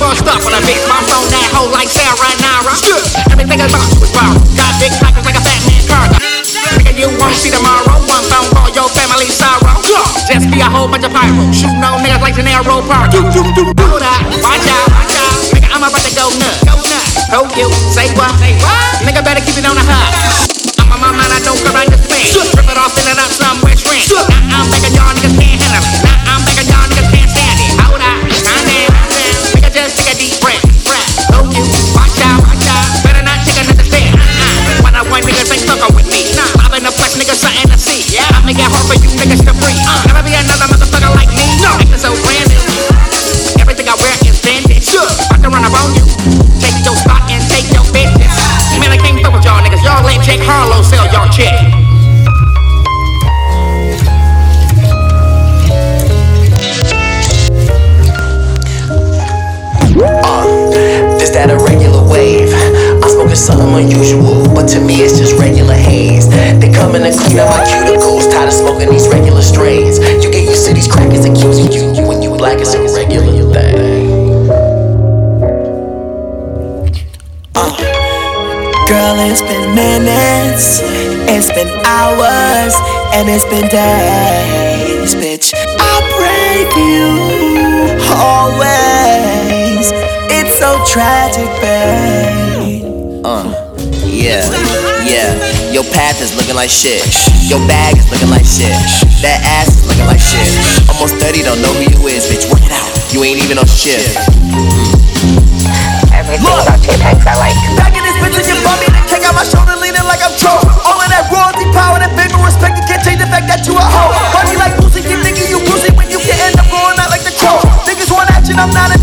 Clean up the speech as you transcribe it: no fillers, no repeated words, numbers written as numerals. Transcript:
raw stuff on a bitch. Mom's on that hoe like Sarah Nara. Everything about you is wild. Got big pockets like a fat man cargo. Nigga, you won't see tomorrow. One phone call, your family sorrow. Just be a whole bunch of pyro. Shooting on niggas like Gennaro Park. Hold up, watch out. Nigga, I'm about to go nuts. Hold you, say what? Nigga, better keep it on the high. I'm on my mind, I don't grind this thing. Rip it off, send it up somewhere strange. Now I'm thinking y'all niggas can't handle it. Now I'm thinking y'all niggas can't stand it. Hold up, calm down. Nigga, just take a deep breath. Hold you, watch out. Better not take another step. When I want niggas ain't fucking with me. Bobbing the flex, niggas something to see. I make it hard for you niggas to breathe. Never be another motherfucker like me. Acting so brand new. Everything I wear is vintage. About to run up on you. Take your spot and take your business. Man, I can't fuck with y'all niggas. Y'all let Jake Harlow sell y'all chick. This that a regular wave. I'm smoking something unusual, but to me it's just regular haze. They coming to clean up my cuticles, tired of smoking these regular strains. You get used to these crackers accusing you when you black is a regular thing. Girl, it's been minutes, it's been hours, and it's been days, bitch. I pray for you always. It's so tragic, babe. Yeah. Your path is looking like shit. Your bag is looking like shit. That ass is looking like shit. Almost 30, don't know who you is, bitch. Work it out. You ain't even on shift. Everything about JPEGs I like. Back in this bitch and you bump me, then kick out my shoulder, leaning like I'm Joe. All of that royalty power, that fame and respect, you can't change the fact that you a hoe. Funny like Boosie, keep thinking you Boosie when you can end up going out like the crow. Niggas want action, I'm not a